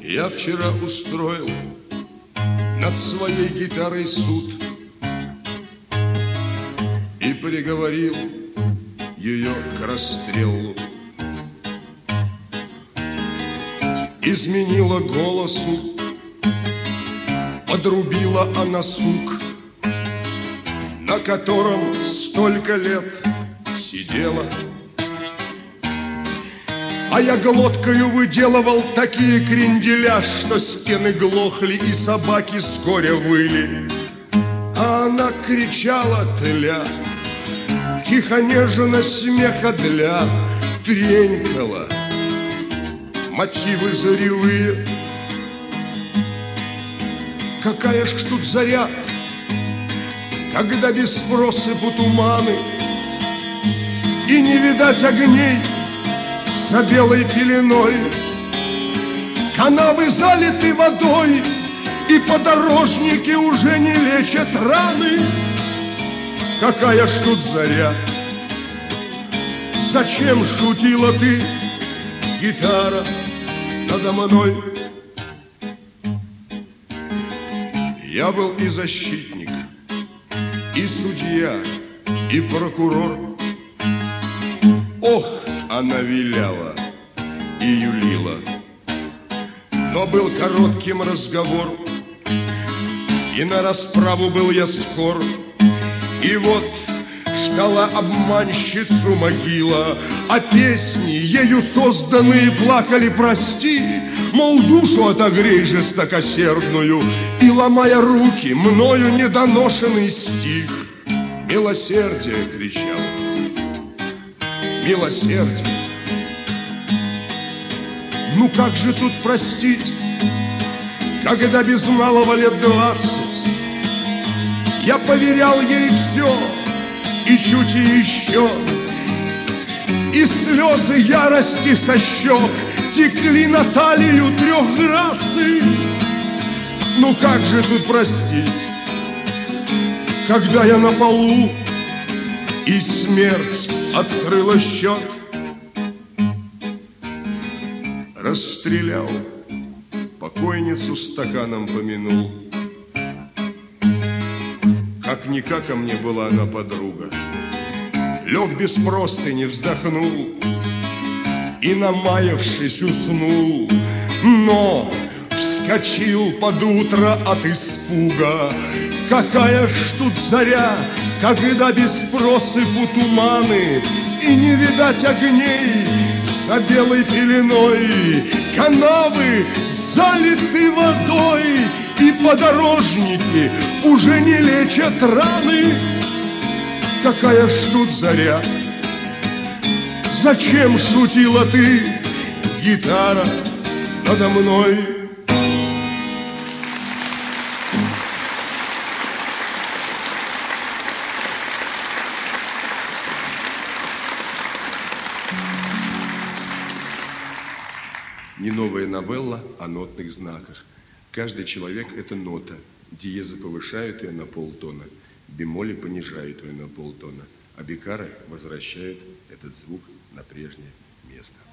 Я вчера устроил над своей гитарой суд и приговорил ее к расстрелу. Изменила голосу, подрубила она сук, на котором столько лет сидела. А я глоткою выделывал такие кренделя, что стены глохли и собаки с горя выли. А она кричала тля, тихо нежно смеха для, тренькала мотивы заревые. Какая ж тут заря, когда без просыпу туманы, и не видать огней за белой пеленой. Канавы залиты водой, и подорожники уже не лечат раны. Какая ж тут заря, зачем шутила ты, гитара, надо мной? Я был и защитник, и судья, и прокурор. Ох, она виляла и юлила, но был коротким разговор, и на расправу был я скор. И вот ждала обманщицу могила, а песни, ею созданные, плакали прости, мол, душу отогрей жестокосердную, и, ломая руки, мною недоношенный стих, милосердие кричал, милосердие. Ну как же тут простить, когда без малого лет 20 я поверял ей все, и чуть и еще, и слезы ярости со щек текли на талию 3 граций. Ну как же тут простить, когда я на полу, и смерть открыла счет? Расстрелял, покойницу стаканом помянул. Как-никак ко мне была она подруга. Лег без простыни, вздохнул и, намаявшись, уснул. Но вскочил под утро от испуга. Какая ж тут заря, когда без просыпу туманы, и не видать огней за белой пеленой. Канавы залиты водой, и подорожники уже не лечат раны. Какая ж тут заря, зачем шутила ты, гитара, надо мной? Не новая новелла о нотных знаках. Каждый человек – это нота. Диезы повышают ее на полтона, бемоли понижают ее на полтона, а бикары возвращают этот звук на прежнее место.